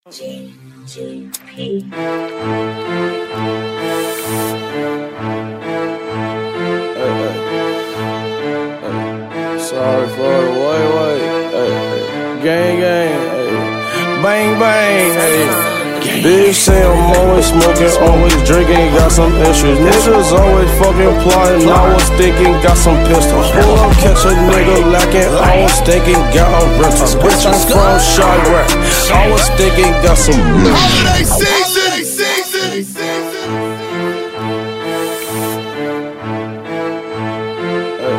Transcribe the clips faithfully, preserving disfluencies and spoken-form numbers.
G G P. Hey, hey, hey. Sorry for the wait, wait. Hey, hey. Gang, gang. Hey. Bang, bang. Hey. Bitch say I'm always smoking, always drinking, got some issues. Niggas always fucking plotting, I was thinking, got some pistols. Pull up, catch a nigga lacking, I was thinking, got a rental. Bitch, I'm from Chirac, I was thinking, got some holiday season, season, season. Hey,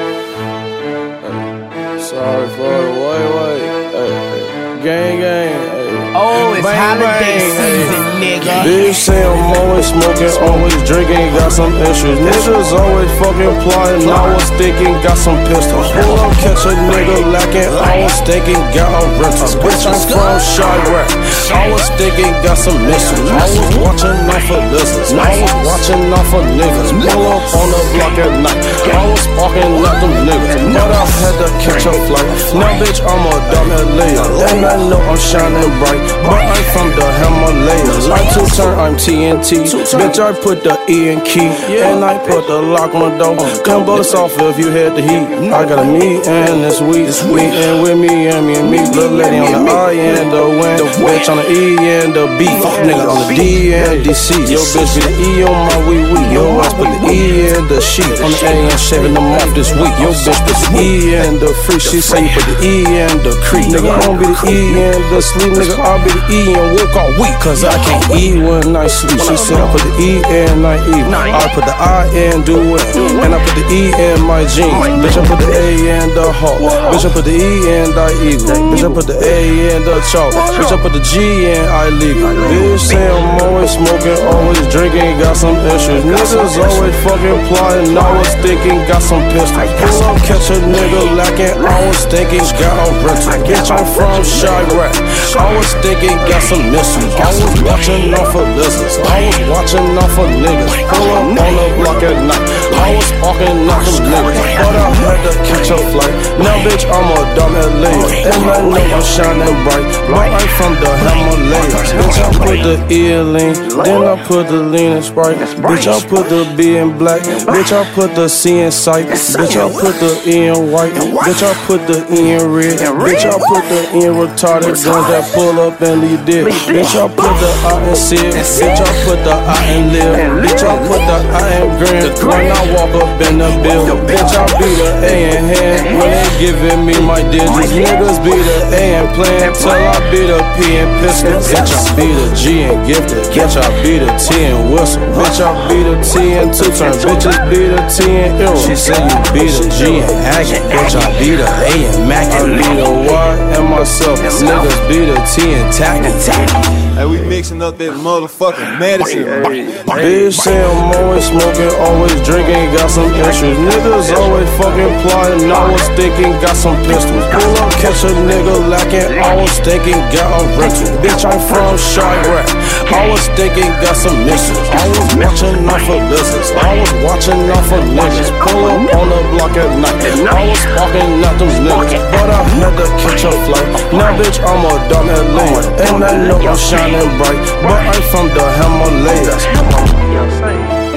hey. Hey. Sorry for the wait, wait. Hey, hey. Gang, gang. Hey. Oh, it's bang, holiday bang, season, hey. nigga. Bitch say I'm always smoking, always drinking, got some issues. Niggas always fucking plotting, I was thinking, got some pistols. Pull up, catch a nigga lacking, I was thinking, got a rental. Bitch, I'm from Chirac, I was thinking, got some missiles. I was watching out for lizards, I was watching out for niggas. Pull up on the block at night, I was sparking at them niggas. But I had to catch a flight. Now bitch, I'm a dumb layer, and I know I'm shining bright, but I'm from the Himalayas. I'm two turn, I'm T N T. Bitch, I put the E in key, and I put the lock on the door. Come bust off if you had the heat. I got a meeting this week, meeting with me and me and me. Little lady on the I and the win, bitch on the E and the B, nigga on the D and D C. Yo bitch be the E on my wee wee. Yo ass put the E in the sheet. On the A and shaving them off this week. Yo bitch put the E in the free. She say you put the E in the creek. Nigga I don't be the E in the sleep. Nigga I'll be the E and walk all week. Cause I can't eat when I sleep. She said I put the E in I eat. I put the I in do it. And I put the E in my jeans. Bitch I put the A in the hawk. Bitch I put the E in the eagle. Bitch I put the A in the chalk. Bitch I put the G in I legal. Bitch say I'm always smoking, always drinking, got some issues. Niggas always fucking plotting, I was thinking, got some pistols. Pull up, catch a nigga lacking, I was thinking, got a rental. Bitch I'm from Chirac, I was thinking, got some missiles. I was watching out for lizards, I was watching out for niggas. Pull up on the block at night, I was sparking out them niggas. But I had to catch a flight. Now bitch I'm a dumb L A, and I know I'm shining bright, but I'm from the Himalayas. Bitch I put the E in lean, then I put the lean in Sprite. Bitch I put the B in black, bitch I put the C in sight. Bitch I put the E in white, bitch I put the E in red. Bitch I put the E in retarded guns that pull up and leave dead. Bitch I put the I in seal, bitch I put the I in live. Bitch I put the I in green when I walk up in the bill. Bitch I be the A in hand when they giving me my digits. Niggas be the A in plan till I be the P in pistol. Bitch I be the G in gifted. Bitch I be the T in whistle. Bitch I be the T in two turn. Bitches be the T in euro. She said you be the G in hacking. Bitch I be the A in mackin'. I be the Y and myself. Niggas be the T in tacking. Hey, we mixing up that motherfucking medicine. Bitch say I'm always smoking, always drinking, got some issues. Niggas always fucking plotting, I was thinking, got some pistols. Pull up, catch a nigga lacking, I was thinking, got a rental. Bitch, I'm from Chirac, I was thinking, got some missiles. I was watching out for lizards, I was watching out for niggas. Pull up on the block at night, I was sparking out them niggas. But I had to catch a flight. Now bitch, I'm a dumb L A, and I know I'm shining bright, but I'm from the Himalayas. Yo, say,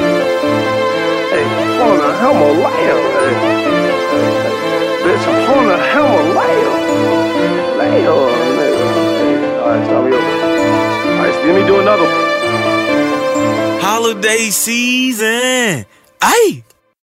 hey, I'm on the Himalaya, hey, bitch, I'm on the Himalaya, Laya, nigga, hey, alright, stop me over, alright, let me do another one. Holiday season. Ay.